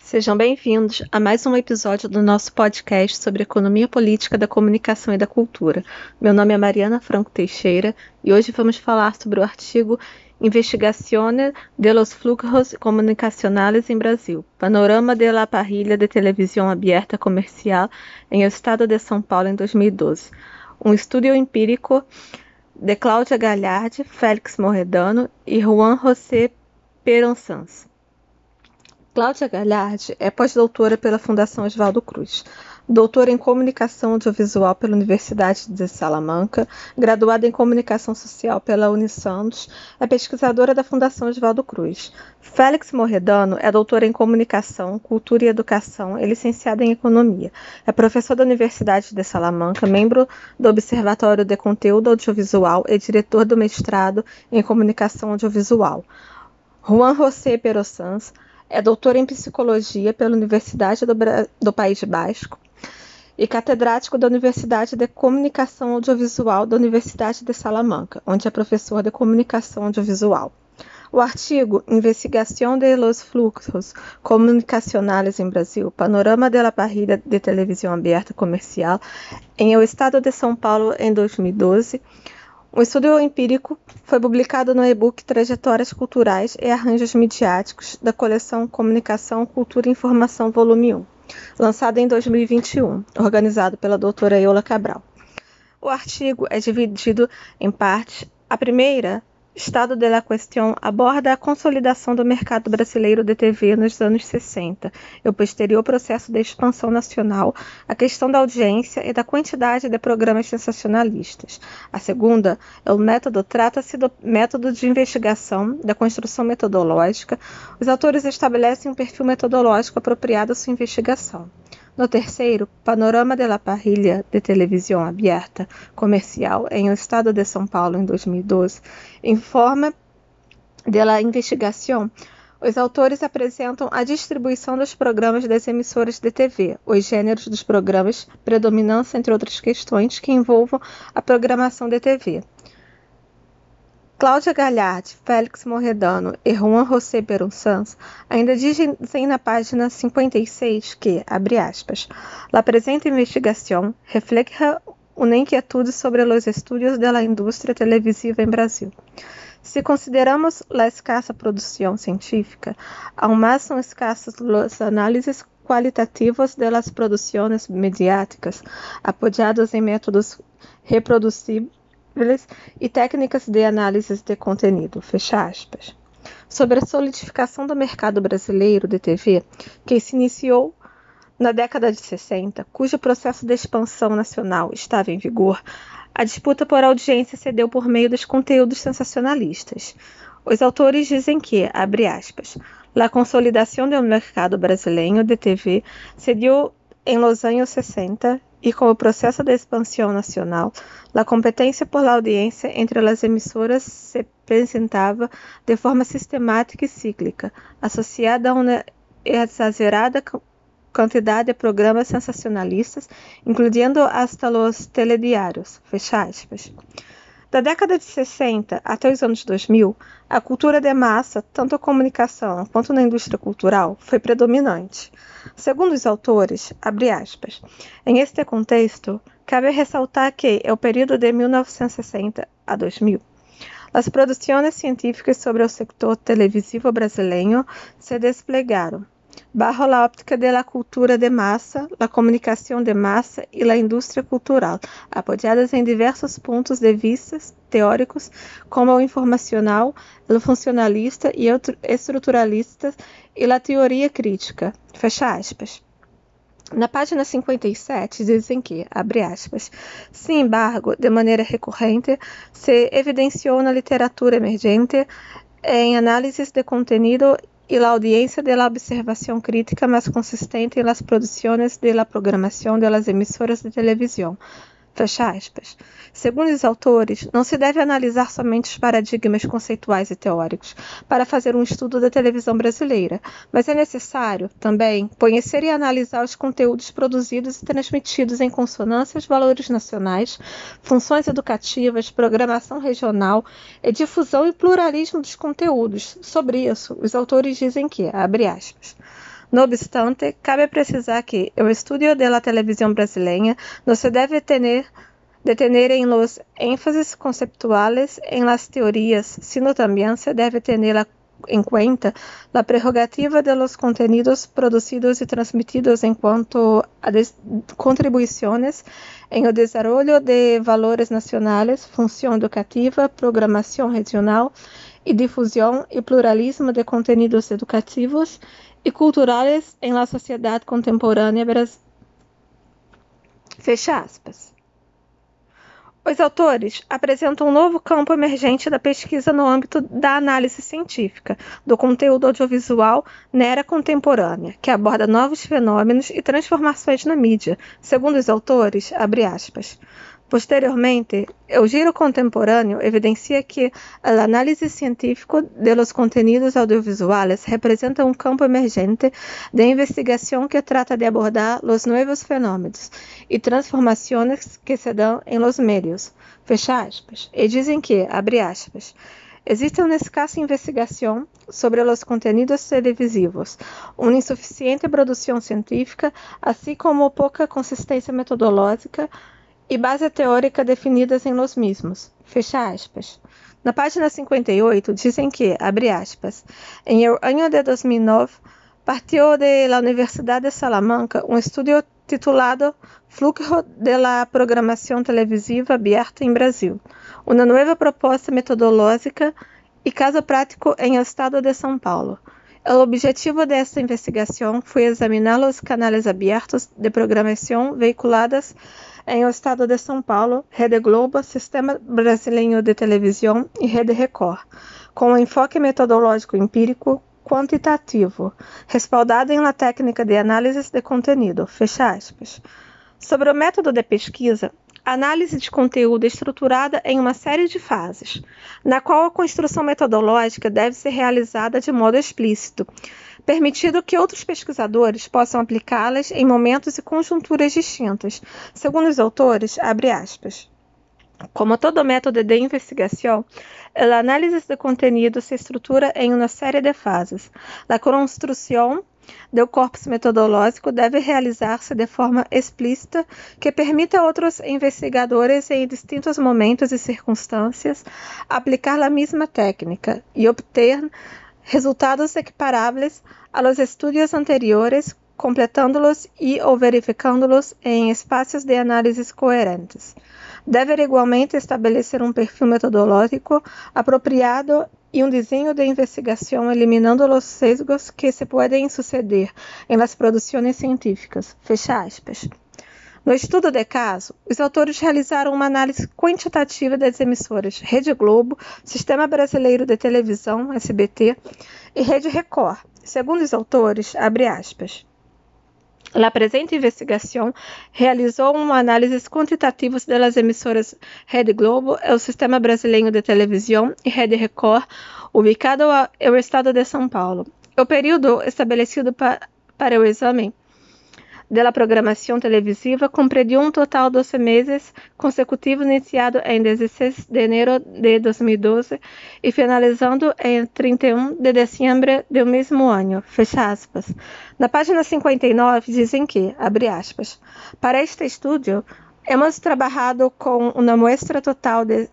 Sejam bem-vindos a mais um episódio do nosso podcast sobre economia política da comunicação e da cultura. Meu nome é Mariana Franco Teixeira e hoje vamos falar sobre o artigo Investigazione dello fluxos comunicacionales em Brasil, panorama de la parrilla de televisão aberta comercial em el estado de São Paulo em 2012. Um estudo empírico de Cláudia Gagliardi, Félix Morredano e Juan José Peronçans. Cláudia Gagliardi é pós-doutora pela Fundação Oswaldo Cruz, doutora em Comunicação Audiovisual pela Universidade de Salamanca, graduada em Comunicação Social pela Unisantos, é pesquisadora da Fundação Oswaldo Cruz. Félix Morredano é doutora em Comunicação, Cultura e Educação e licenciada em Economia. É professor da Universidade de Salamanca, membro do Observatório de Conteúdo Audiovisual e diretor do mestrado em Comunicação Audiovisual. Juan José Peronçans é doutor em Psicologia pela Universidade do País Basco e catedrático da Universidade de Comunicação Audiovisual da Universidade de Salamanca, onde é professor de Comunicação Audiovisual. O artigo Investigação de los fluxos comunicacionales em Brasil, panorama de la parrilla de televisão aberta comercial em o estado de São Paulo em 2012, um estudo empírico foi publicado no e-book Trajetórias Culturais e Arranjos Midiáticos da coleção Comunicação, Cultura e Informação, volume 1, lançado em 2021, organizado pela doutora Eula Cabral. O artigo é dividido em partes. A primeira, Estado de la Questão, aborda a consolidação do mercado brasileiro de TV nos anos 60 e o posterior processo de expansão nacional, a questão da audiência e da quantidade de programas sensacionalistas. A segunda, o método, trata-se do método de investigação, da construção metodológica. Os autores estabelecem um perfil metodológico apropriado à sua investigação. No terceiro, panorama de la parrilla de televisão aberta comercial em o estado de São Paulo em 2012, em forma da investigação, os autores apresentam a distribuição dos programas das emissoras de TV, os gêneros dos programas, predominância entre outras questões que envolvam a programação de TV. Cláudia Gagliardi, Félix Morredano e Juan José Peronçans ainda dizem na página 56 que, abre aspas, la presente investigação refleja uma inquietude sobre os estudos da indústria televisiva em Brasil. Se consideramos a escassa produção científica, aún más são escassos os análises qualitativos de las produções mediáticas, apoiados em métodos reproducíveis e técnicas de análise de conteúdo, fecha aspas. Sobre a solidificação do mercado brasileiro de TV, que se iniciou na década de 60, cujo processo de expansão nacional estava em vigor, a disputa por audiência se deu por meio dos conteúdos sensacionalistas. Os autores dizem que, abre aspas, a consolidação do mercado brasileiro de TV se deu em los anos 60 e com o processo de expansão nacional, a competência por la audiência entre as emissoras se apresentava de forma sistemática e cíclica, associada a uma exagerada quantidade de programas sensacionalistas, incluindo hasta los telediários, fecha aspas. Da década de 60 até os anos 2000, a cultura de massa, tanto a comunicação quanto na indústria cultural, foi predominante. Segundo os autores, abre aspas, em este contexto, cabe ressaltar que, é o período de 1960 a 2000, as produções científicas sobre o sector televisivo brasileiro se desplegaram, bajo a óptica de la cultura de massa, la comunicação de massa e la indústria cultural, apoiadas em diversos pontos de vista teóricos, como o informacional, o funcionalista e o estruturalista e la teoria crítica, fecha aspas. Na página 57 dizem que, abre aspas, sem embargo, de maneira recorrente, se evidenciou na literatura emergente, em análises de conteúdo e la audiencia de la observación crítica más consistente en las producciones de la programación de las emisoras de televisão. Fecha aspas. Segundo os autores, não se deve analisar somente os paradigmas conceituais e teóricos para fazer um estudo da televisão brasileira, mas é necessário, também, conhecer e analisar os conteúdos produzidos e transmitidos em consonância aos valores nacionais, funções educativas, programação regional e difusão e pluralismo dos conteúdos. Sobre isso, os autores dizem que, abre aspas, No obstante, cabe precisar que o estudio de la televisión brasileña no se debe detener en los énfasis conceptuales en las teorías, sino también se debe tener en cuenta la prerrogativa de los contenidos producidos y transmitidos en cuanto a contribuciones en el desarrollo de valores nacionales, función educativa, programación regional y difusión y pluralismo de contenidos educativos e culturais em la sociedade contemporânea brasileira. Fecha aspas. Os autores apresentam um novo campo emergente da pesquisa no âmbito da análise científica do conteúdo audiovisual na era contemporânea, que aborda novos fenômenos e transformações na mídia, segundo os autores, abre aspas. Posteriormente, el giro contemporáneo evidencia que el análisis científico de los contenidos audiovisuales representa un campo emergente de investigación que trata de abordar los nuevos fenómenos y transformaciones que se dan en los medios. Fecha aspas. E dizem que, abre aspas, existe uma escassa investigação sobre os contenidos televisivos, uma insuficiente produção científica, assim como pouca consistência metodológica e base teórica definidas em los mismos. Fecha aspas. Na página 58 dizem que, abre aspas, em el año de 2009 partió de la Universidad de Salamanca um estudo titulado Flujo de la Programación Televisiva Abierta em Brasil, uma nova proposta metodológica e caso prático em el estado de São Paulo. O objetivo desta investigação foi examinar os canais abertos de programação veiculadas em o estado de São Paulo, Rede Globo, Sistema Brasileiro de Televisão e Rede Record, com um enfoque metodológico empírico quantitativo, respaldado em uma técnica de análise de conteúdo. Fecha aspas. Sobre o método de pesquisa, a análise de conteúdo é estruturada em uma série de fases, na qual a construção metodológica deve ser realizada de modo explícito, permitindo que outros pesquisadores possam aplicá-las em momentos e conjunturas distintas. Segundo os autores, abre aspas, como todo método de investigação, a análise de conteúdo se estrutura em uma série de fases. A construção do corpus metodológico deve realizar-se de forma explícita que permita a outros investigadores em distintos momentos e circunstâncias aplicar a mesma técnica e obter resultados equiparáveis a los estudios anteriores, completando-los e ou verificando-los em espaços de análise coerentes. Deve igualmente estabelecer um perfil metodológico apropriado e um desenho de investigação eliminando os sesgos que se podem suceder em las produções científicas. Fecha aspas. No estudo de caso, os autores realizaram uma análise quantitativa das emissoras Rede Globo, Sistema Brasileiro de Televisão, SBT, e Rede Record. Segundo os autores, abre aspas, a presente investigação realizou uma análise quantitativa das emissoras Rede Globo, o Sistema Brasileiro de Televisão e Rede Record, ubicado no estado de São Paulo. O período estabelecido para o exame da programação televisiva compreendiu um total de 12 meses consecutivos iniciado em 16 de janeiro de 2012 e finalizando em 31 de dezembro do mesmo ano. Fecha aspas. Na página 59 dizem que, abre aspas, para este estudo, hemos trabalhado com uma muestra total de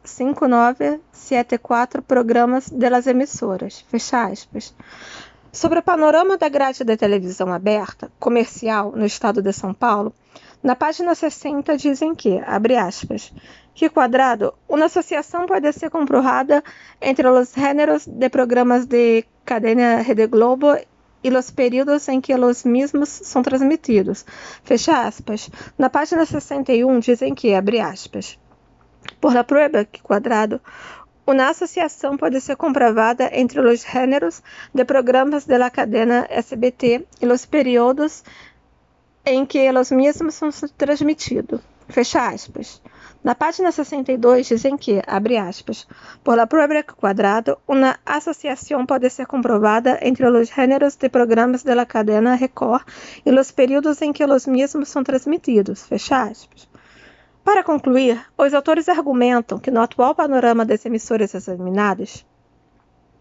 5974 programas de las emissoras. Fecha aspas. Sobre o panorama da grade de televisão aberta, comercial, no estado de São Paulo, na página 60 dizem que, abre aspas, que quadrado, uma associação pode ser comprovada entre os gêneros de programas de cadena Rede Globo e os períodos em que os mesmos são transmitidos. Fecha aspas. Na página 61 dizem que, abre aspas, por la prueba que quadrado, uma associação pode ser comprovada entre os gêneros de programas da cadena SBT e os períodos em que os mesmos são transmitidos. Fecha aspas. Na página 62 dizem que, abre aspas, por la prueba que quadrado, uma associação pode ser comprovada entre os gêneros de programas da cadena Record e os períodos em que os mesmos são transmitidos. Fecha aspas. Para concluir, os autores argumentam que no atual panorama das emissoras examinadas,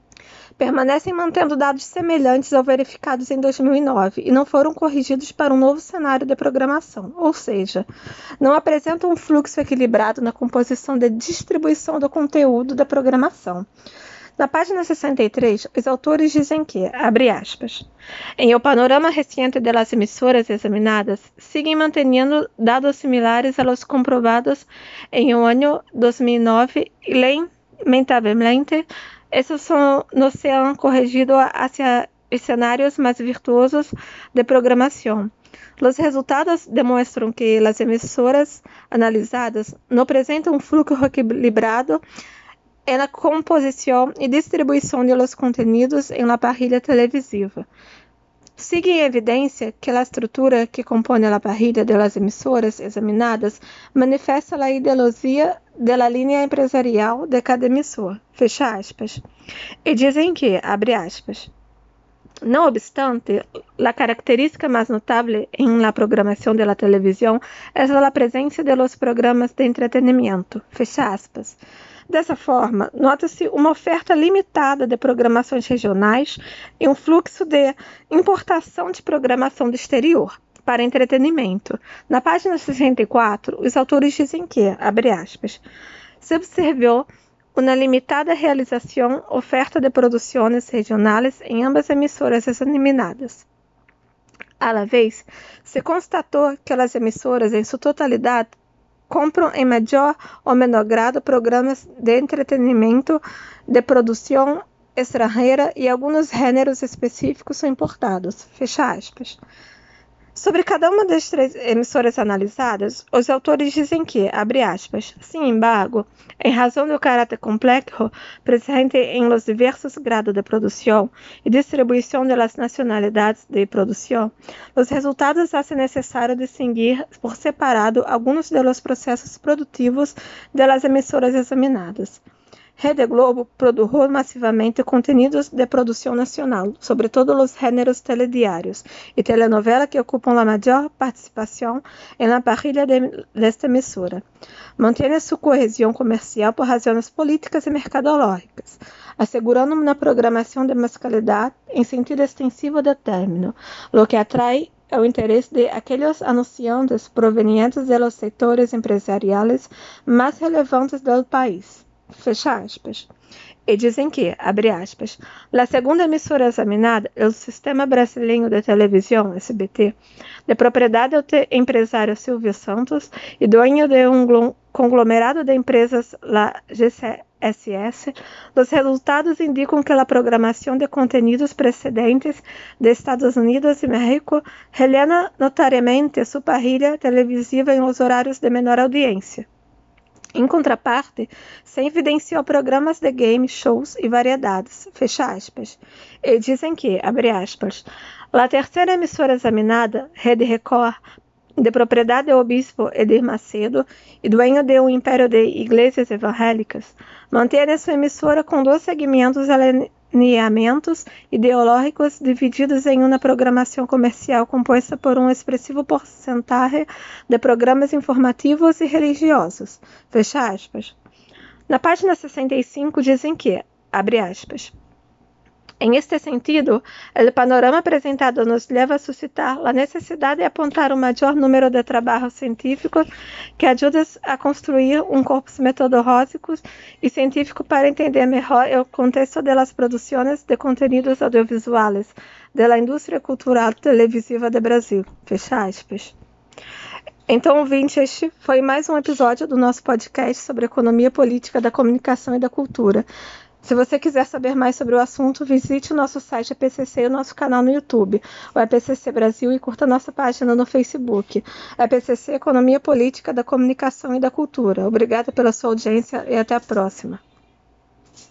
permanecem mantendo dados semelhantes aos verificados em 2009 e não foram corrigidos para um novo cenário de programação, ou seja, não apresentam um fluxo equilibrado na composição de distribuição do conteúdo da programação. Na página 63, os autores dizem que, abre aspas, em el panorama reciente de las emisoras examinadas, siguen manteniendo dados similares a los comprobados en el año 2009 y lamentablemente, estos no se han corregido hacia escenarios más virtuosos de programación. Los resultados demuestran que las emisoras analisadas no presentan un flujo equilibrado en la composición y distribución de los contenidos en la parrilla televisiva. Sigue en evidencia que la estructura que compone la parrilla de las emisoras examinadas manifesta la ideología de la línea empresarial de cada emisor, fecha aspas, y dicen que, abre aspas, no obstante, la característica más notable en la programación de la televisión es la presencia de los programas de entretenimiento, fecha aspas. Dessa forma, nota-se uma oferta limitada de programações regionais e um fluxo de importação de programação do exterior para entretenimento. Na página 64, os autores dizem que, abre aspas, se observou uma limitada realização oferta de produções regionais em ambas emissoras examinadas. A la vez, se constatou que as emissoras, em sua totalidade, compram em maior ou menor grado programas de entretenimento de produção estrangeira e alguns gêneros específicos são importados. Fecha aspas. Sobre cada uma das três emissoras analisadas, os autores dizem que, abre aspas, sin embargo, em razão do caráter complexo presente em los diversos grados de produção e distribuição de las nacionalidades de produção, os resultados hacen necessário distinguir por separado alguns de los processos produtivos de las emissoras examinadas. Rede Globo produjo massivamente contenidos de produção nacional, sobretudo os gêneros telediários e telenovela que ocupam a maior participação na parrilla desta emissora. Mantém sua coesão comercial por razões políticas e mercadológicas, assegurando uma programação de mais qualidade em sentido extensivo do término, lo que atrai o interesse de aqueles anunciantes provenientes de los setores empresariais mais relevantes do país. Fecha aspas. E dizem que, abre aspas, a segunda emissora examinada é o Sistema Brasileiro de Televisão, SBT, de propriedade do empresário Silvio Santos e dueño de conglomerado de empresas, la GCSS. Os resultados indicam que a programação de conteúdos precedentes de Estados Unidos e México rellena notariamente sua parrilla televisiva em los horários de menor audiência. Em contraparte, se evidenciou programas de games, shows e variedades, fecha aspas, e dizem que, abre aspas, a terceira emissora examinada, Rede Record, de propriedade do obispo Edir Macedo e dueño de império de igrejas evangélicas, mantém sua emissora com dois segmentos alinhamentos ideológicos divididos em uma programação comercial composta por um expressivo porcentagem de programas informativos e religiosos. Fecha aspas. Na página 65 dizem que, abre aspas, em este sentido, o panorama apresentado nos leva a suscitar a necessidade de apontar um maior número de trabalhos científicos que ajudem a construir corpus metodológico e científico para entender melhor o contexto das produções de conteúdos audiovisuais da indústria cultural televisiva do Brasil. Fecha aspas. Então, ouvinte, este foi mais um episódio do nosso podcast sobre economia política da comunicação e da cultura. Se você quiser saber mais sobre o assunto, visite o nosso site EPCC e o nosso canal no YouTube, o EPCC Brasil, e curta nossa página no Facebook, EPCC Economia Política da Comunicação e da Cultura. Obrigada pela sua audiência e até a próxima.